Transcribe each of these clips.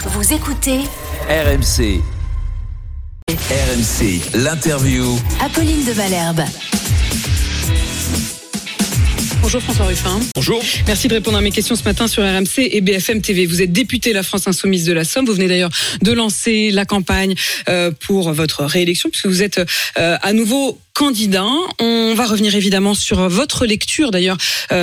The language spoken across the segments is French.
Vous écoutez RMC. RMC, l'interview. Apolline de Malherbe. Bonjour François Ruffin. Bonjour. Merci de répondre à mes questions ce matin sur RMC et BFM TV. Vous êtes député La France Insoumise de la Somme. Vous venez d'ailleurs de lancer la campagne pour votre réélection puisque vous êtes à nouveau candidat. On va revenir évidemment sur votre lecture d'ailleurs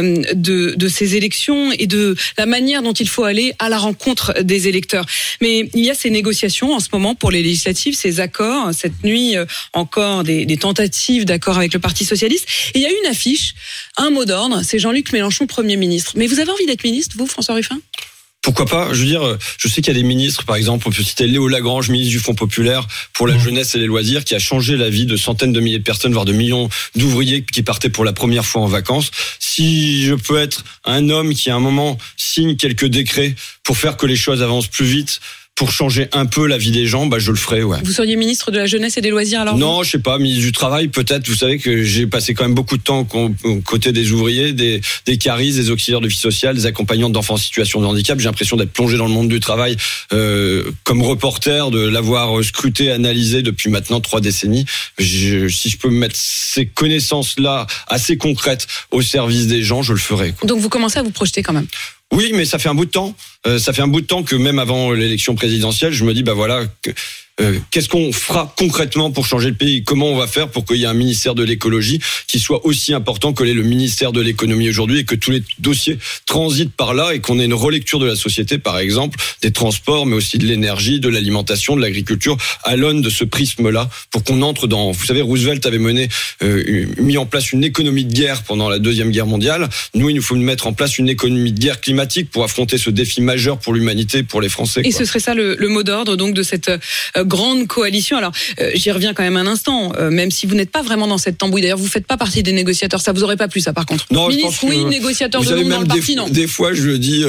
de ces élections et de la manière dont il faut aller à la rencontre des électeurs. Mais il y a ces négociations en ce moment pour les législatives, ces accords. Cette nuit encore des tentatives d'accord avec le Parti Socialiste. Et il y a une affiche, un mot d'ordre, c'est Jean-Luc Mélenchon, Premier ministre. Mais vous avez envie d'être ministre, vous, François Ruffin ? Pourquoi pas ? Je veux dire, je sais qu'il y a des ministres, par exemple, on peut citer Léo Lagrange, ministre du Fonds populaire pour la jeunesse et les loisirs, qui a changé la vie de centaines de milliers de personnes, voire de millions d'ouvriers qui partaient pour la première fois en vacances. Si je peux être un homme qui, à un moment, signe quelques décrets pour faire que les choses avancent plus vite, pour changer un peu la vie des gens, je le ferai, ouais. Vous seriez ministre de la jeunesse et des loisirs alors ? Non, je sais pas, ministre du travail peut-être. Vous savez que j'ai passé quand même beaucoup de temps aux côtés des ouvriers, des caristes, des auxiliaires de vie sociale, des accompagnants d'enfants en situation de handicap. J'ai l'impression d'être plongé dans le monde du travail comme reporter, de l'avoir scruté, analysé depuis maintenant 3 décennies. Si je peux mettre ces connaissances-là assez concrètes au service des gens, je le ferai, quoi. Donc vous commencez à vous projeter quand même ? Oui, mais ça fait un bout de temps. Ça fait un bout de temps que même avant l'élection présidentielle, je me dis, qu'est-ce qu'on fera concrètement pour changer le pays ? Comment on va faire pour qu'il y ait un ministère de l'écologie qui soit aussi important que l'est le ministère de l'économie aujourd'hui et que tous les dossiers transitent par là et qu'on ait une relecture de la société, par exemple, des transports, mais aussi de l'énergie, de l'alimentation, de l'agriculture, à l'aune de ce prisme-là, pour qu'on entre dans... Vous savez, Roosevelt avait mis en place une économie de guerre pendant la Deuxième Guerre mondiale. Nous, il nous faut mettre en place une économie de guerre climatique pour affronter ce défi majeur pour l'humanité, pour les Français. Et ce serait ça le mot d'ordre donc de cette grande coalition. Alors, j'y reviens quand même un instant, même si vous n'êtes pas vraiment dans cette tambouille. D'ailleurs, vous faites pas partie des négociateurs. Ça vous aurait pas plu, ça, par contre. Non, ministre, oui, négociateur de nom dans le parti, non. Des fois, je dis,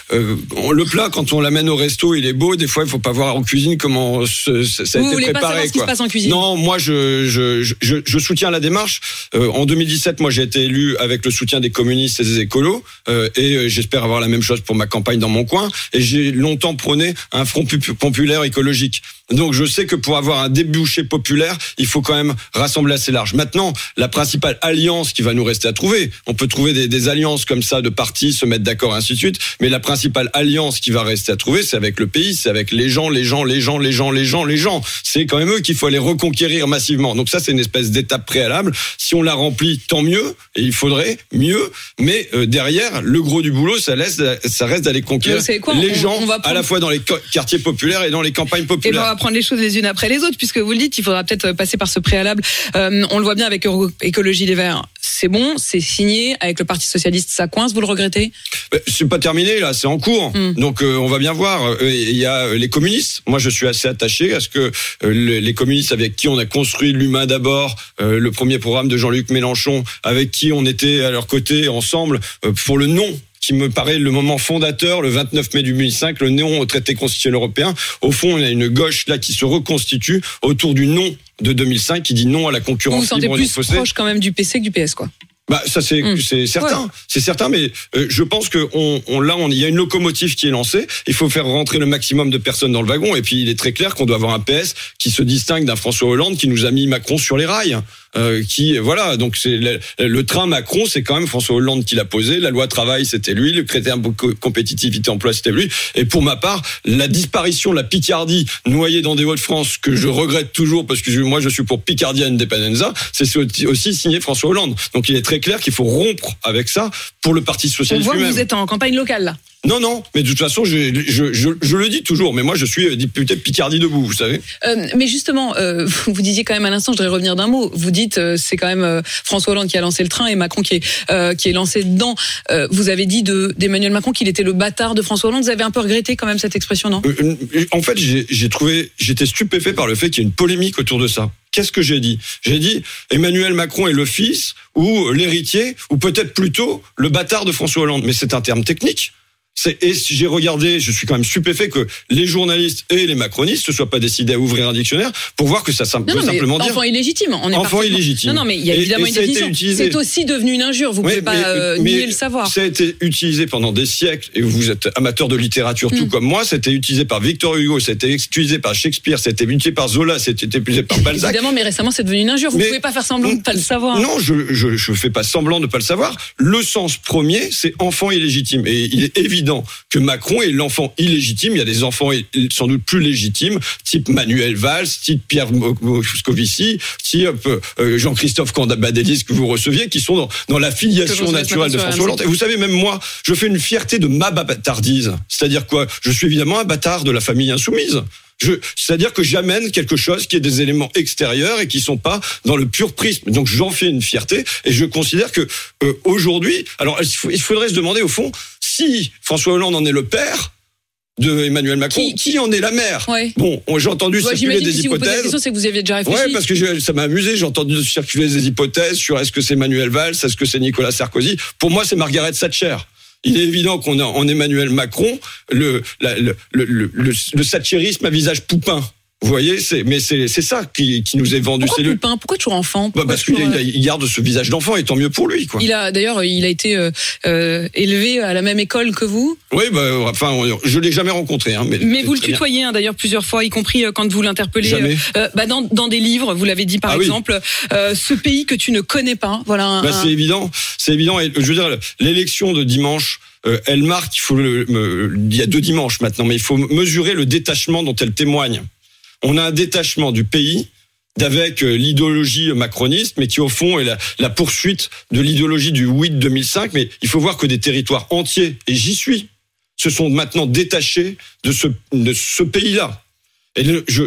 le plat, quand on l'amène au resto, il est beau. Des fois, il faut pas voir en cuisine comment ça a été préparé. Vous voulez pas savoir ce qui se passe en cuisine ? Non, moi, je soutiens la démarche. En 2017, moi, j'ai été élu avec le soutien des communistes et des écolos, et j'espère avoir la même chose pour ma campagne dans mon coin. Et j'ai longtemps prôné un front populaire écologique. Donc je sais que pour avoir un débouché populaire, il faut quand même rassembler assez large. Maintenant, la principale alliance qui va nous rester à trouver, on peut trouver des alliances comme ça de partis, se mettre d'accord, ainsi de suite, mais la principale alliance qui va rester à trouver, c'est avec le pays, c'est avec les gens. C'est quand même eux qu'il faut aller reconquérir massivement. Donc ça, c'est une espèce d'étape préalable. Si on la remplit, tant mieux, et il faudrait mieux, mais derrière, le gros du boulot, ça reste d'aller conquérir les gens, à la fois dans les quartiers populaires et dans les campagnes populaires. Prendre les choses les unes après les autres, puisque vous le dites, il faudra peut-être passer par ce préalable. On le voit bien avec Écologie Les Verts. C'est bon, c'est signé. Avec le Parti Socialiste, ça coince, vous le regrettez ? C'est pas terminé, là, c'est en cours. Donc on va bien voir. Il y a les communistes. Moi, je suis assez attaché à ce que les communistes avec qui on a construit l'humain d'abord, le premier programme de Jean-Luc Mélenchon, avec qui on était à leur côté ensemble pour le non, qui me paraît le moment fondateur, le 29 mai 2005, le non au traité constitutionnel européen. Au fond, on a une gauche là qui se reconstitue autour du non de 2005, qui dit non à la concurrence libre. Vous vous sentez plus proche quand même du PC que du PS, quoi. Ça c'est certain, ouais. C'est certain, mais je pense que il y a une locomotive qui est lancée. Il faut faire rentrer le maximum de personnes dans le wagon, et puis il est très clair qu'on doit avoir un PS qui se distingue d'un François Hollande qui nous a mis Macron sur les rails. Donc c'est le train Macron, c'est quand même François Hollande qui l'a posé. La loi travail, c'était lui. Le critère compétitivité emploi, c'était lui. Et pour ma part, la disparition de la Picardie noyée dans des Hauts-de-France, que je regrette toujours parce que moi je suis pour Picardie Independenza, c'est aussi signé François Hollande. Donc il est très clair qu'il faut rompre avec ça pour le Parti Socialiste lui-même. On voit que vous êtes en campagne locale là. Non, mais de toute façon, je le dis toujours, mais moi je suis député de Picardie debout, vous savez. Mais justement, vous disiez quand même à l'instant, je voudrais revenir d'un mot, vous dites c'est quand même François Hollande qui a lancé le train et Macron qui est lancé dedans. Vous avez dit d'Emmanuel Macron qu'il était le bâtard de François Hollande, vous avez un peu regretté quand même cette expression, non ? En fait, j'étais stupéfait par le fait qu'il y ait une polémique autour de ça. Qu'est-ce que j'ai dit ? J'ai dit Emmanuel Macron est le fils ou l'héritier ou peut-être plutôt le bâtard de François Hollande. Mais c'est un terme technique. Et j'ai regardé, je suis quand même stupéfait que les journalistes et les macronistes ne soient pas décidés à ouvrir un dictionnaire pour voir que ça peut simplement dire... Enfant illégitime. Enfant illégitime. Non, mais il y a évidemment une définition. C'est aussi devenu une injure. Vous ne pouvez pas nier le savoir. Ça a été utilisé pendant des siècles, et vous êtes amateur de littérature tout comme moi, ça a été utilisé par Victor Hugo, ça a été utilisé par Shakespeare, ça a été utilisé par Zola, ça a été utilisé par Balzac. Évidemment, mais récemment, c'est devenu une injure. Vous ne pouvez pas faire semblant de ne pas le savoir. Non, je fais pas semblant de ne pas le savoir. Le sens premier, c'est enfant illégitime. Et il est évident que Macron est l'enfant illégitime. Il y a des enfants sans doute plus légitimes, type Manuel Valls, type Pierre Moscovici, type Jean-Christophe Cambadélis que vous receviez, qui sont dans la filiation naturelle de François Hollande. Et vous savez, même moi, je fais une fierté de ma bâtardise. C'est-à-dire quoi ? Je suis évidemment un bâtard de la famille insoumise. C'est-à-dire que j'amène quelque chose qui est des éléments extérieurs et qui sont pas dans le pur prisme. Donc j'en fais une fierté et je considère que aujourd'hui, alors il faudrait se demander au fond si François Hollande en est le père de Emmanuel Macron, qui en est la mère. Ouais. Bon, j'ai entendu circuler des hypothèses. Si vous posez la question, c'est que vous y aviez déjà réfléchi. Ouais, parce que ça m'a amusé. J'ai entendu circuler des hypothèses sur est-ce que c'est Manuel Valls, est-ce que c'est Nicolas Sarkozy. Pour moi, c'est Margaret Thatcher. Il est évident qu'on a en Emmanuel Macron le thatcherisme à visage poupin. Vous voyez, c'est ça qui nous est vendu. Pourquoi poupin ? Pourquoi toujours enfant ? Parce qu'il garde ce visage d'enfant et tant mieux pour lui, quoi. Il a été élevé à la même école que vous ? Oui, je l'ai jamais rencontré. Mais vous le tutoyez d'ailleurs plusieurs fois, y compris quand vous l'interpellez. Jamais. Dans des livres, vous l'avez dit par exemple, ce pays que tu ne connais pas. Voilà. C'est évident. Et je veux dire, l'élection de dimanche. Elle marque. Il y a 2 dimanches maintenant, mais il faut mesurer le détachement dont elle témoigne. On a un détachement du pays avec l'idéologie macroniste, mais qui au fond est la poursuite de l'idéologie du oui de 2005. Mais il faut voir que des territoires entiers, et j'y suis, se sont maintenant détachés de ce pays-là. Et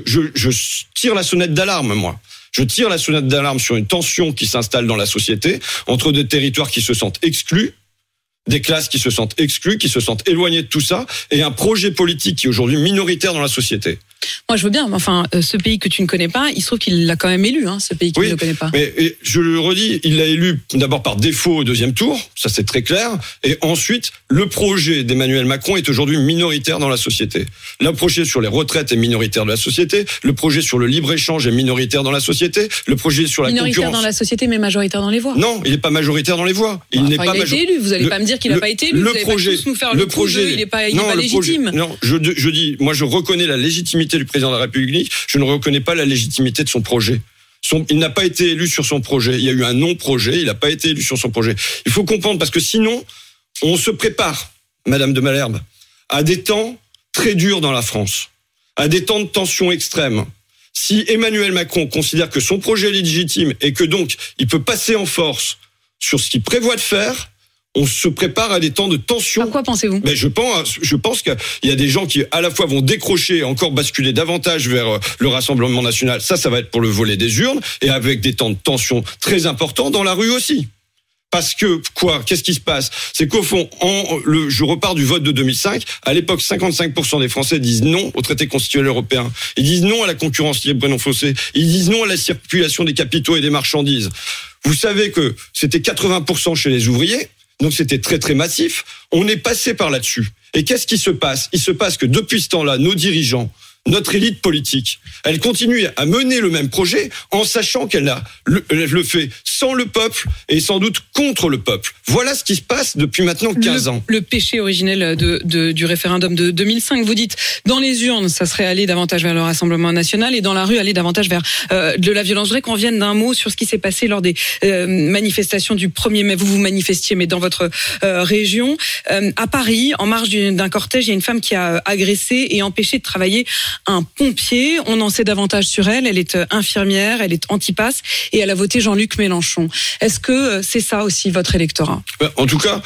je tire la sonnette d'alarme, moi. Je tire la sonnette d'alarme sur une tension qui s'installe dans la société entre des territoires qui se sentent exclus, des classes qui se sentent exclues, qui se sentent éloignées de tout ça, et un projet politique qui est aujourd'hui minoritaire dans la société. Moi, je veux bien, mais enfin, ce pays que tu ne connais pas, il se trouve qu'il l'a quand même élu, ce pays qu'il ne connaît pas. Mais je le redis, il l'a élu d'abord par défaut au 2e tour, ça c'est très clair, et ensuite, le projet d'Emmanuel Macron est aujourd'hui minoritaire dans la société. Le projet sur les retraites est minoritaire dans la société, le projet sur le libre-échange est minoritaire dans la société, le projet sur la concurrence... Minoritaire dans la société, mais majoritaire dans les voix. Non, il n'est pas majoritaire dans les voix. Il a été élu, vous n'allez pas me dire qu'il n'a pas été élu, vous n'allez pas tous nous faire le projet, il n'est pas légitime. Non, je dis, moi je reconnais la légitimité du président de la République, je ne reconnais pas la légitimité de son projet. Il n'a pas été élu sur son projet. Il y a eu un non-projet, il n'a pas été élu sur son projet. Il faut comprendre, parce que sinon, on se prépare, Madame de Malherbe, à des temps très durs dans la France, à des temps de tension extrême. Si Emmanuel Macron considère que son projet est légitime et que donc il peut passer en force sur ce qu'il prévoit de faire, on se prépare à des temps de tension. À quoi pensez-vous ? Mais je pense qu'il y a des gens qui à la fois vont décrocher et encore basculer davantage vers le Rassemblement national. Ça va être pour le volet des urnes, et avec des temps de tension très importants dans la rue aussi. Parce que, qu'est-ce qui se passe ? C'est qu'au fond, je repars du vote de 2005. À l'époque, 55% des Français disent non au traité constitutionnel européen. Ils disent non à la concurrence libre et non faussée. Ils disent non à la circulation des capitaux et des marchandises. Vous savez que c'était 80% chez les ouvriers. Donc c'était très très massif. On est passé par là-dessus. Et qu'est-ce qui se passe ? Il se passe que depuis ce temps-là, nos dirigeants, notre élite politique, elle continue à mener le même projet en sachant qu'elle le fait sans le peuple et sans doute contre le peuple. Voilà ce qui se passe depuis maintenant 15 ans. Le péché originel du référendum de 2005, vous dites, dans les urnes, ça serait aller davantage vers le Rassemblement national, et dans la rue, aller davantage vers de la violence. Je voudrais qu'on revienne d'un mot sur ce qui s'est passé lors des manifestations du 1er mai. Vous manifestiez, mais dans votre région. À Paris, en marge d'un cortège, il y a une femme qui a agressé et empêché de travailler un pompier. On en sait davantage sur elle. Elle est infirmière, elle est anti-pass et elle a voté Jean-Luc Mélenchon. Est-ce que c'est ça aussi votre électorat ? En tout cas,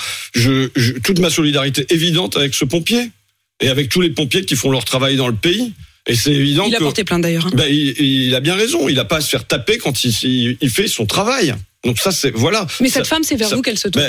toute ma solidarité évidente avec ce pompier et avec tous les pompiers qui font leur travail dans le pays. Et c'est évident il a porté plainte d'ailleurs. Il a bien raison. Il n'a pas à se faire taper quand il fait son travail. Donc ça, c'est voilà. Mais cette femme, c'est vers vous qu'elle se tourne.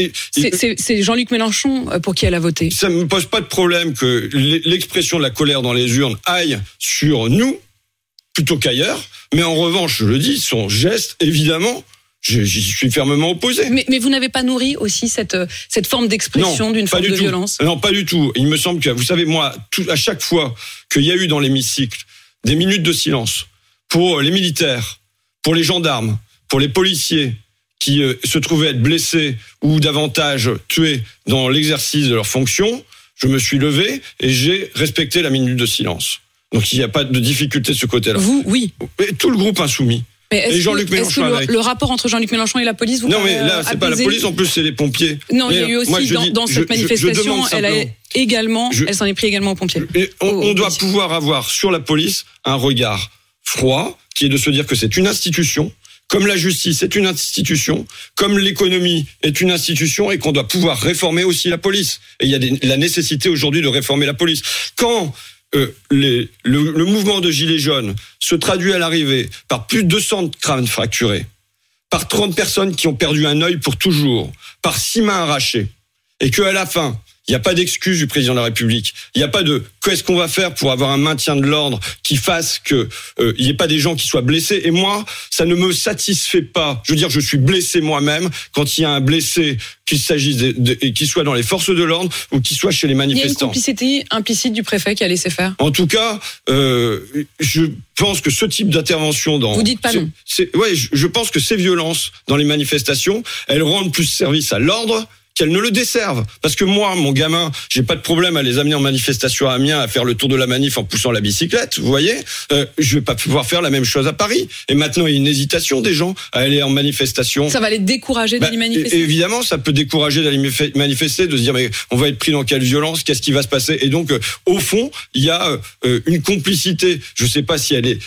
C'est Jean-Luc Mélenchon pour qui elle a voté. Ça me pose pas de problème que l'expression de la colère dans les urnes aille sur nous plutôt qu'ailleurs. Mais en revanche, je le dis, son geste, évidemment, J'y suis fermement opposé. Mais vous n'avez pas nourri aussi cette forme d'expression d'une forme de violence? Non, pas du tout. Il me semble que, vous savez, moi, à chaque fois qu'il y a eu dans l'hémicycle des minutes de silence pour les militaires, pour les gendarmes, pour les policiers qui se trouvaient être blessés ou davantage tués dans l'exercice de leurs fonctions, je me suis levé et j'ai respecté la minute de silence. Donc il n'y a pas de difficulté de ce côté-là. Vous, oui. Et tout le groupe insoumis. Et Jean-Luc Mélenchon le rapport entre Jean-Luc Mélenchon et la police, vous Non, mais là, c'est pas la police, en plus, c'est les pompiers. Non, il y a eu aussi, dans cette manifestation, elle s'en est pris également aux pompiers. On doit pouvoir avoir sur la police un regard froid, qui est de se dire que c'est une institution, comme la justice est une institution, comme l'économie est une institution, et qu'on doit pouvoir réformer aussi la police. Et il y a la nécessité aujourd'hui de réformer la police. Quand le mouvement de Gilets jaunes se traduit à l'arrivée par plus de 200 crânes fracturés, par 30 personnes qui ont perdu un œil pour toujours, par 6 mains arrachées, et qu'à la fin, il n'y a pas d'excuse du président de la République. Il n'y a pas de qu'est-ce qu'on va faire pour avoir un maintien de l'ordre qui fasse que il n'y ait pas des gens qui soient blessés. Et moi, ça ne me satisfait pas. Je veux dire, je suis blessé moi-même quand il y a un blessé, qu'il s'agisse qu'il soit dans les forces de l'ordre ou qu'il soit chez les manifestants. Il y a une complicité implicite du préfet qui a laissé faire. En tout cas, je pense que ce type d'intervention dans... Vous dites pas non. Ouais, je pense que ces violences dans les manifestations, elles rendent plus service à l'ordre qu'elles ne le desservent. Parce que moi, mon gamin, j'ai pas de problème à les amener en manifestation à Amiens, à faire le tour de la manif en poussant la bicyclette, vous voyez. Je vais pas pouvoir faire la même chose à Paris. Et maintenant, il y a une hésitation des gens à aller en manifestation. Ça va les décourager d'aller manifester. Évidemment, ça peut décourager d'aller manifester, de se dire, mais on va être pris dans quelle violence, qu'est-ce qui va se passer? Et donc, au fond, il y a une complicité, je sais pas si elle est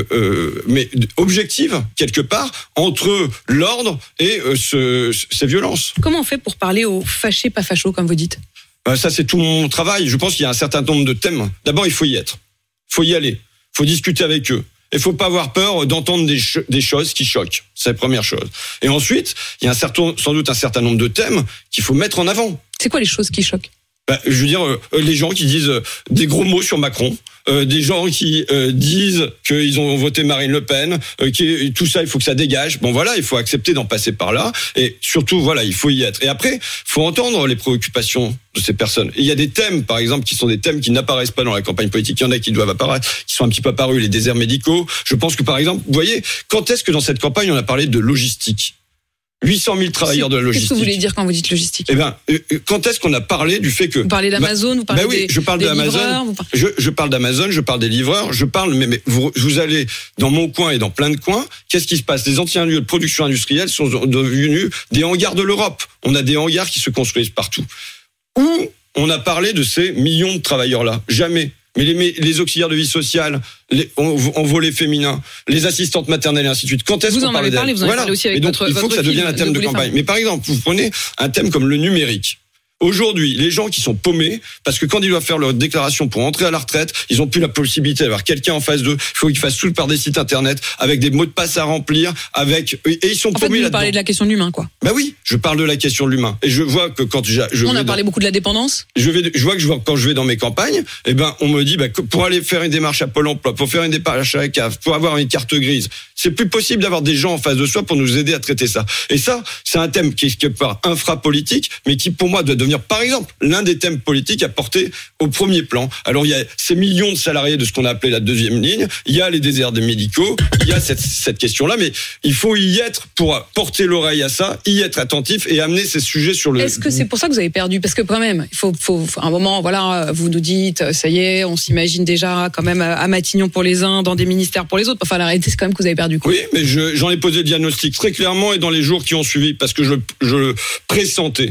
mais objective, quelque part, entre l'ordre et ces violences. Comment on fait pour parler aux fâchés, pas fachos, comme vous dites? Ça, c'est tout mon travail. Je pense qu'il y a un certain nombre de thèmes. D'abord, il faut y être. Il faut y aller. Il faut discuter avec eux. Il faut pas avoir peur d'entendre des choses qui choquent. C'est la première chose. Et ensuite, il y a sans doute un certain nombre de thèmes qu'il faut mettre en avant. C'est quoi les choses qui choquent? Je veux dire, les gens qui disent des gros mots sur Macron, des gens qui disent qu'ils ont voté Marine Le Pen, tout ça, il faut que ça dégage. Bon, voilà, il faut accepter d'en passer par là. Et surtout, voilà, il faut y être. Et après, il faut entendre les préoccupations de ces personnes. Et il y a des thèmes, par exemple, qui sont des thèmes qui n'apparaissent pas dans la campagne politique. Il y en a qui doivent apparaître, qui sont un petit peu apparus, les déserts médicaux. Je pense que, par exemple, vous voyez, quand est-ce que dans cette campagne, on a parlé de logistique? 800 000 travailleurs de la logistique. Qu'est-ce que vous voulez dire quand vous dites logistique? Eh ben, quand est-ce qu'on a parlé du fait que... Vous parlez d'Amazon, vous parlez oui, je parle des d'Amazon, livreurs, je parle d'Amazon, je parle des livreurs, je parle, mais vous allez dans mon coin et dans plein de coins, qu'est-ce qui se passe? Les anciens lieux de production industrielle sont devenus des hangars de l'Europe. On a des hangars qui se construisent partout. Où on a parlé de ces millions de travailleurs-là? Jamais. Mais les auxiliaires de vie sociale, en volet féminin, les assistantes maternelles et ainsi de suite. Quand est-ce qu'on parle d'elles? Vous en avez parlé aussi avec donc, il faut que ça devienne un thème de campagne. Mais par exemple, vous prenez un thème comme le numérique. Aujourd'hui, les gens qui sont paumés, parce que quand ils doivent faire leur déclaration pour entrer à la retraite, ils n'ont plus la possibilité d'avoir quelqu'un en face d'eux. Il faut qu'ils fassent tout par des sites internet, avec des mots de passe à remplir, et ils sont paumés là-dedans. Vous parlez de la question de l'humain, quoi. Bah oui, je parle de la question de l'humain. Et je vois que quand on a parlé beaucoup de la dépendance. Je vois que quand je vais dans mes campagnes, eh ben, on me dit, pour aller faire une démarche à Pôle emploi, pour faire une démarche à la CAF, pour avoir une carte grise, c'est plus possible d'avoir des gens en face de soi pour nous aider à traiter ça. Et ça, c'est un thème qui est quelque part infra-politique, mais qui, pour moi, doit devenir, par exemple, l'un des thèmes politiques à porter au premier plan. Alors, il y a ces millions de salariés de ce qu'on a appelé la deuxième ligne, il y a les déserts des médicaux, il y a cette question-là, mais il faut y être pour porter l'oreille à ça, y être attentif et amener ces sujets sur le... Est-ce que c'est pour ça que vous avez perdu? Parce que quand même, il faut un moment, voilà, vous nous dites, ça y est, on s'imagine déjà quand même à Matignon pour les uns, dans des ministères pour les autres. Enfin, la réalité, c'est quand même que vous avez perdu, quoi. Oui, mais j'en ai posé le diagnostic très clairement et dans les jours qui ont suivi, parce que je le pressentais.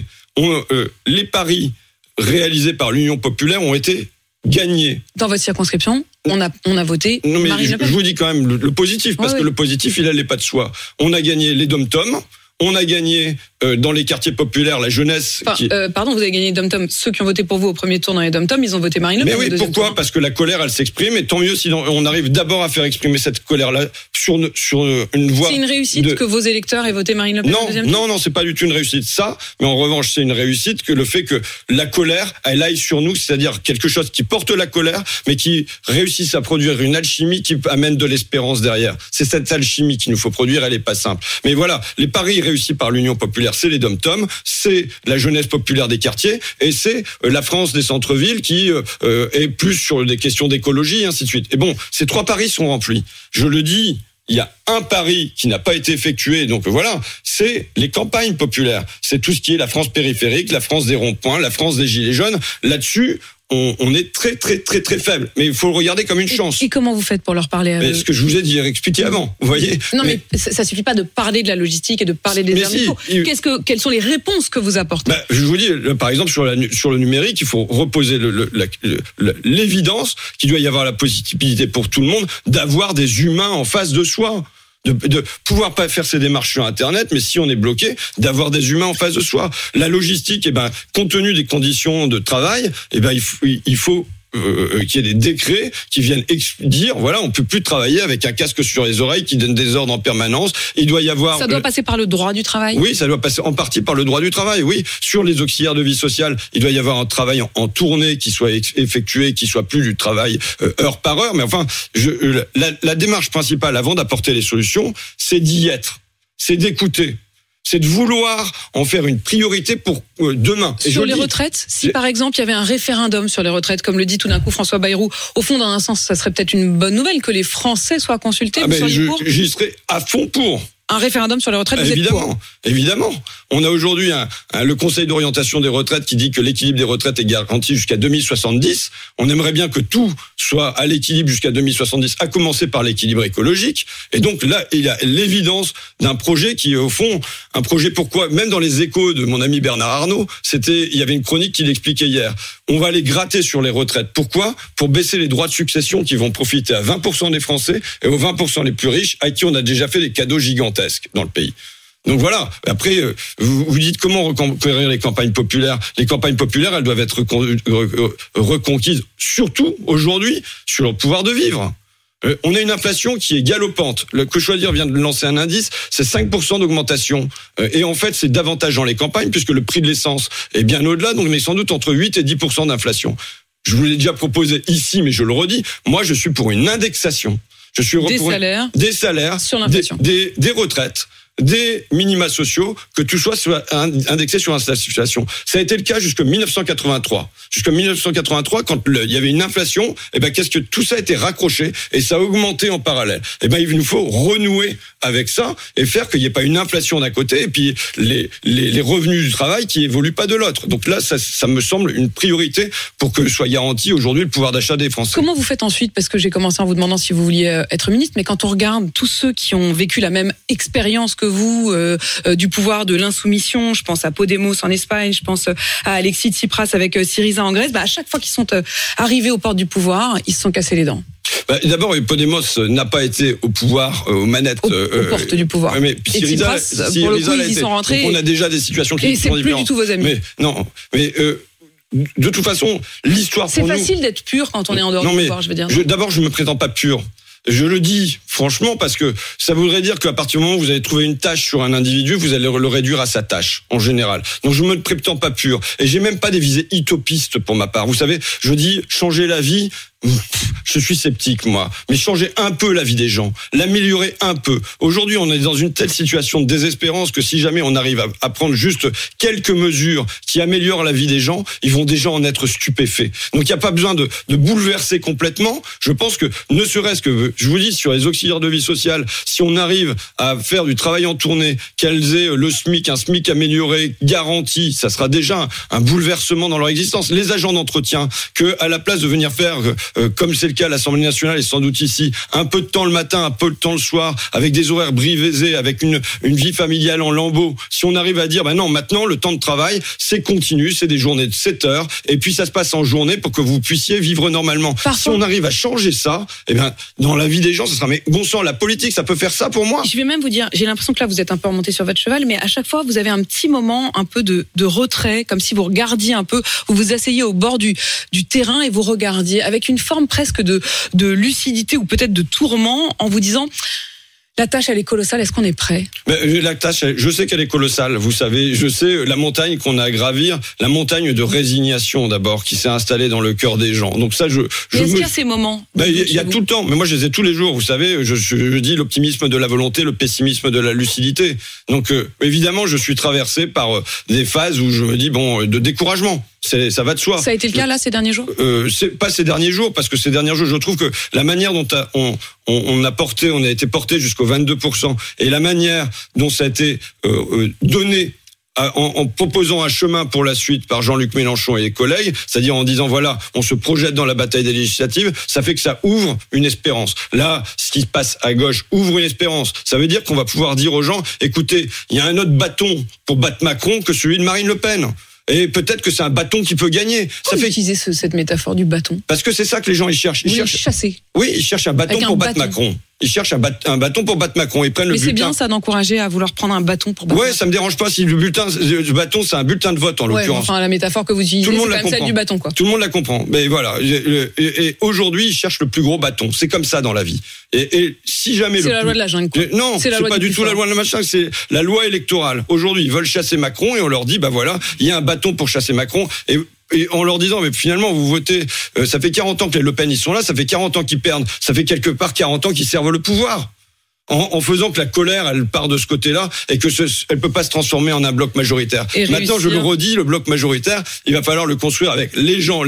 Les paris réalisés par l'Union populaire ont été gagnés. Dans votre circonscription, on a voté Marine Le Pen. Je vous dis quand même le positif, parce que le positif, il n'allait pas de soi. On a gagné les dom-toms, on a gagné dans les quartiers populaires, la jeunesse... Pardon, vous avez gagné les dom-tom. Ceux qui ont voté pour vous au premier tour dans les dom-tom, ils ont voté Marine Le Pen. Mais oui, pourquoi ? Parce que la colère, elle s'exprime, et tant mieux si on arrive d'abord à faire exprimer cette colère-là sur une voie... C'est une réussite que vos électeurs aient voté Marine Le Pen au deuxième tour ? Non, c'est pas du tout une réussite, ça. Mais en revanche, c'est une réussite que le fait que la colère, elle aille sur nous, c'est-à-dire quelque chose qui porte la colère, mais qui réussisse à produire une alchimie qui amène de l'espérance derrière. C'est cette alchimie qu'il nous faut produire, elle est pas simple. Mais voilà, les paris réussis par l'Union populaire, c'est les dom-tom, c'est la jeunesse populaire des quartiers, et c'est la France des centres-villes qui est plus sur des questions d'écologie, et ainsi de suite. Et bon, ces 3 paris sont remplis. Je le dis, il y a un pari qui n'a pas été effectué, donc voilà, c'est les campagnes populaires. C'est tout ce qui est la France périphérique, la France des ronds-points, la France des gilets jaunes. Là-dessus, on est très faible. Mais il faut le regarder comme une chance. Et comment vous faites pour leur parler à eux ? Ce que je vous ai dit, expliqué avant, vous voyez. Non, mais ça suffit pas de parler de la logistique et de parler des armes. Quelles sont les réponses que vous apportez ? Je vous dis, par exemple, sur le numérique, il faut reposer l'évidence qu'il doit y avoir la possibilité pour tout le monde d'avoir des humains en face de soi. De pouvoir pas faire ses démarches sur Internet, mais si on est bloqué, d'avoir des humains en face de soi. La logistique, compte tenu des conditions de travail, il faut qu'il y ait des décrets qui viennent dire, voilà, on peut plus travailler avec un casque sur les oreilles qui donne des ordres en permanence. Il doit y avoir... Ça doit passer par le droit du travail ? Oui, ça doit passer en partie par le droit du travail, oui. Sur les auxiliaires de vie sociale, il doit y avoir un travail en tournée qui soit effectué, qui soit plus du travail heure par heure. Mais enfin, la démarche principale avant d'apporter les solutions, c'est d'y être, c'est d'écouter. C'est de vouloir en faire une priorité pour demain. Sur les retraites, si par exemple il y avait un référendum sur les retraites, comme le dit tout d'un coup François Bayrou, au fond, dans un sens, ça serait peut-être une bonne nouvelle que les Français soient consultés. J'y serais à fond pour. Un référendum sur les retraites, vous êtes pour ? Évidemment. On a aujourd'hui le Conseil d'orientation des retraites qui dit que l'équilibre des retraites est garanti jusqu'à 2070. On aimerait bien que tout soit à l'équilibre jusqu'à 2070, à commencer par l'équilibre écologique. Et donc là, il y a l'évidence d'un projet qui est au fond un projet pourquoi, même dans les échos de mon ami Bernard Arnault, il y avait une chronique qui l'expliquait hier. On va aller gratter sur les retraites. Pourquoi ? Pour baisser les droits de succession qui vont profiter à 20% des Français et aux 20% les plus riches à qui on a déjà fait des cadeaux gigantesques dans le pays. Donc voilà, après, vous dites comment reconquérir les campagnes populaires. Les campagnes populaires, elles doivent être reconquises, surtout aujourd'hui, sur leur pouvoir de vivre. On a une inflation qui est galopante. Que Choisir vient de lancer un indice, c'est 5% d'augmentation. Et en fait, c'est davantage dans les campagnes, puisque le prix de l'essence est bien au-delà, donc on est sans doute entre 8 et 10% d'inflation. Je vous l'ai déjà proposé ici, mais je le redis, moi je suis pour une indexation. Je suis pour des salaires sur l'inflation, des retraites, des minima sociaux, que tout soit indexé sur l'inflation. Ça a été le cas jusqu'en 1983. Jusqu'en 1983, quand il y avait une inflation, qu'est-ce que tout ça a été raccroché et ça a augmenté en parallèle. Il nous faut renouer avec ça et faire qu'il n'y ait pas une inflation d'un côté et puis les revenus du travail qui évoluent pas de l'autre. Donc là, ça me semble une priorité pour que soit garanti aujourd'hui le pouvoir d'achat des Français. Comment vous faites ensuite ? Parce que j'ai commencé en vous demandant si vous vouliez être ministre, mais quand on regarde tous ceux qui ont vécu la même expérience que vous, du pouvoir de l'insoumission, je pense à Podemos en Espagne, je pense à Alexis Tsipras avec Syriza en Grèce, à chaque fois qu'ils sont arrivés aux portes du pouvoir, ils se sont cassés les dents. D'abord, Podemos n'a pas été au pouvoir, aux manettes. Aux portes du pouvoir. Mais Syriza, pour le coup, ils y sont rentrés. Donc on a déjà des situations qui sont différentes. Et c'est plus du tout vos amis. De toute façon, l'histoire pour nous... C'est facile d'être pur quand on est en dehors du pouvoir, je veux dire. D'abord, je me prétends pas pur. Je le dis franchement parce que ça voudrait dire qu'à partir du moment où vous avez trouvé une tâche sur un individu, vous allez le réduire à sa tâche, en général. Donc je me prétends pas pur. Et j'ai même pas des visées utopistes pour ma part. Vous savez, je dis changer la vie... Je suis sceptique, moi. Mais changer un peu la vie des gens, l'améliorer un peu. Aujourd'hui, on est dans une telle situation de désespérance que si jamais on arrive à prendre juste quelques mesures qui améliorent la vie des gens, ils vont déjà en être stupéfaits. Donc il n'y a pas besoin de bouleverser complètement. Je pense que, ne serait-ce que, je vous dis, sur les auxiliaires de vie sociale, si on arrive à faire du travail en tournée, qu'elles aient le SMIC, un SMIC amélioré, garanti, ça sera déjà un bouleversement dans leur existence. Les agents d'entretien, que à la place de venir faire comme c'est le syndicats à l'Assemblée nationale et sans doute ici, un peu de temps le matin, un peu de temps le soir, avec des horaires brisés, avec une vie familiale en lambeaux, si on arrive à dire, non, maintenant, le temps de travail, c'est continu, c'est des journées de 7 heures, et puis ça se passe en journée pour que vous puissiez vivre normalement. Si on arrive à changer ça, dans la vie des gens, ce sera, mais bon sang, la politique, ça peut faire ça pour moi. Je vais même vous dire, j'ai l'impression que là, vous êtes un peu remonté sur votre cheval, mais à chaque fois, vous avez un petit moment, un peu de retrait, comme si vous regardiez un peu, vous vous asseyez au bord du terrain et vous regardiez avec une forme presque de lucidité ou peut-être de tourment en vous disant... La tâche, elle est colossale. Est-ce qu'on est prêt ? La tâche, je sais qu'elle est colossale. Vous savez, je sais la montagne qu'on a à gravir, la montagne de résignation d'abord, qui s'est installée dans le cœur des gens. Donc ça, est-ce qu'il y a ces moments ? Il y a tout le temps. Mais moi, je les ai tous les jours. Vous savez, je dis l'optimisme de la volonté, le pessimisme de la lucidité. Donc évidemment, je suis traversé par des phases où je me dis de découragement. Ça va de soi. Ça a été le cas là ces derniers jours ? C'est pas ces derniers jours, parce que ces derniers jours, je trouve que la manière dont on a été porté jusqu'au 22%, et la manière dont ça a été donné en proposant un chemin pour la suite par Jean-Luc Mélenchon et les collègues, c'est-à-dire en disant voilà, on se projette dans la bataille des législatives, ça fait que ça ouvre une espérance. Là, ce qui se passe à gauche ouvre une espérance. Ça veut dire qu'on va pouvoir dire aux gens, écoutez, il y a un autre bâton pour battre Macron que celui de Marine Le Pen. Et peut-être que c'est un bâton qui peut gagner. Pourquoi vous utilisez cette métaphore du bâton ? Parce que c'est ça que les gens ils cherchent. Ils cherchent chasser. Oui, ils cherchent un bâton pour battre Macron. Ils cherchent un bâton pour battre Macron. Ils prennent le bulletin. Mais c'est bien ça d'encourager à vouloir prendre un bâton pour battre Macron. Ça me dérange pas si le bâton c'est un bulletin de vote en l'occurrence. Enfin la métaphore que vous utilisez, c'est quand même celle du bâton quoi. Tout le monde la comprend. Mais voilà. Et aujourd'hui, ils cherchent le plus gros bâton. C'est comme ça dans la vie. Et si jamais c'est la loi de la jungle. Non, c'est pas du tout la loi de la machin. C'est la loi électorale. Aujourd'hui, ils veulent chasser Macron et on leur dit voilà, il y a un bâton pour chasser Macron et en leur disant mais finalement vous votez, ça fait 40 ans que les Le Pen ils sont là, ça fait 40 ans qu'ils perdent, ça fait quelque part 40 ans qu'ils servent le pouvoir. En faisant que la colère, elle part de ce côté-là et que elle peut pas se transformer en un bloc majoritaire. Maintenant, je le redis, le bloc majoritaire, il va falloir le construire avec les gens,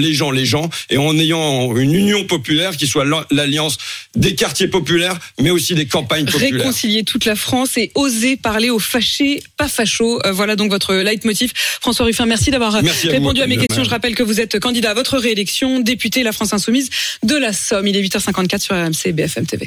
et en ayant une union populaire qui soit l'alliance des quartiers populaires, mais aussi des campagnes populaires. Réconcilier toute la France et oser parler aux fâchés, pas fachos. Voilà donc votre leitmotiv. François Ruffin, merci d'avoir répondu à mes questions. Je rappelle que vous êtes candidat à votre réélection, député La France Insoumise de la Somme. Il est 8h54 sur RMC et BFM TV.